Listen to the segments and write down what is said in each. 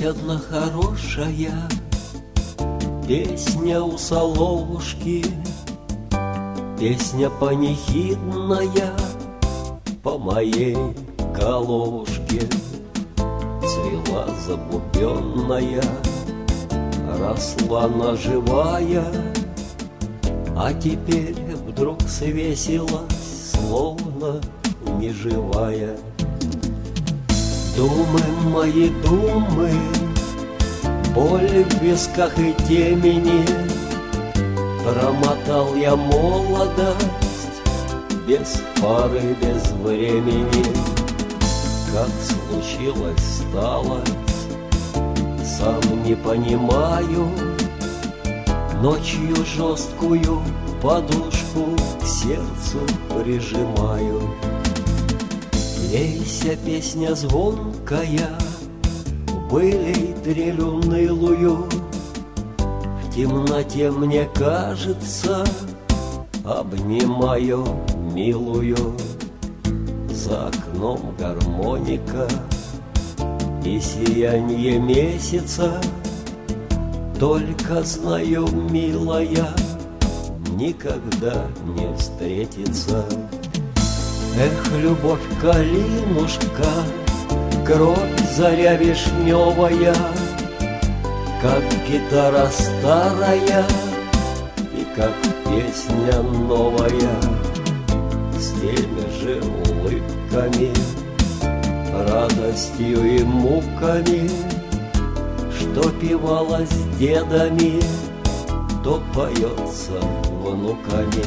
одна хорошая песня у соловушки, песня панихидная по моей головушке. Цвела забубенная, росла она живая, а теперь вдруг свесилась, словно неживая. Думы мои, думы, боль в висках и темени, промотал я молодость без пары, без времени. Как случилось, стало, сам не понимаю, ночью жесткую подушку к сердцу прижимаю. Лейся, песня звонкая, былей дрель унылую, в темноте мне кажется, обнимаю милую. За окном гармоника и сияние месяца, только знаю, милая, никогда не встретится. Эх, любовь, калинушка, кровь заря вишневая, как гитара старая и как песня новая, с теми же улыбками, радостью и муками, что певалось дедами, то поется внуками.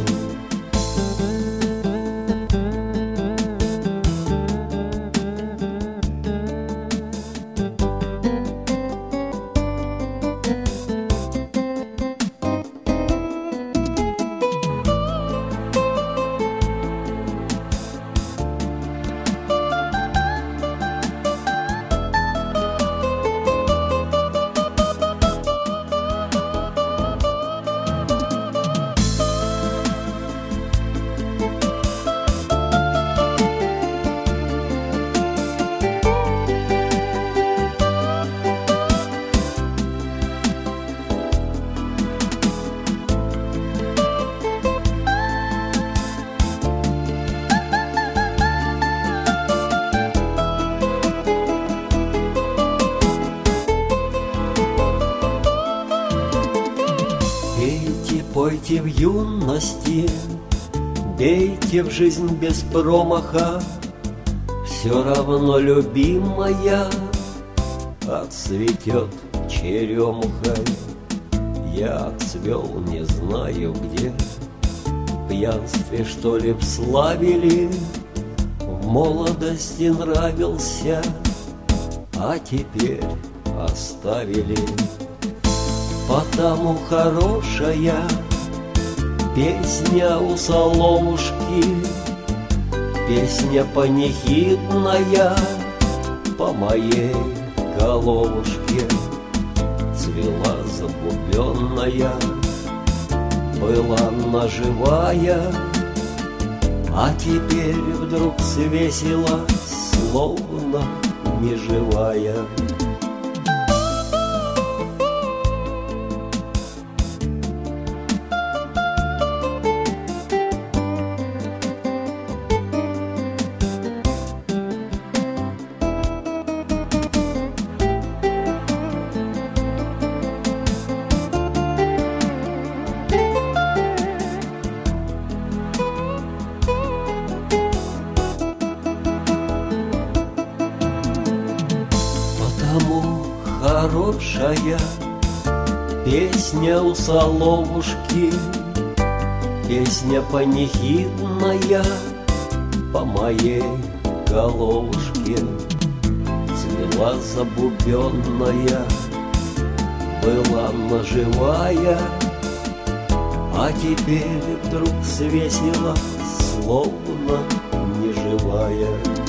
Пойте в юности, бейте в жизнь без промаха, все равно, любимая, отцветет черемухой. Я отцвел не знаю где, в пьянстве, что ли, в славе ли, в молодости нравился, а теперь оставили. Потому хорошая песня у соловушки, песня панихидная по моей головушке. Цвела забубенная, была она живая, а теперь вдруг свесилась, словно неживая. Хорошая песня у соловушки, песня панихидная по моей головушке. Цвела забубенная, была она живая, а теперь вдруг свесилась, словно неживая.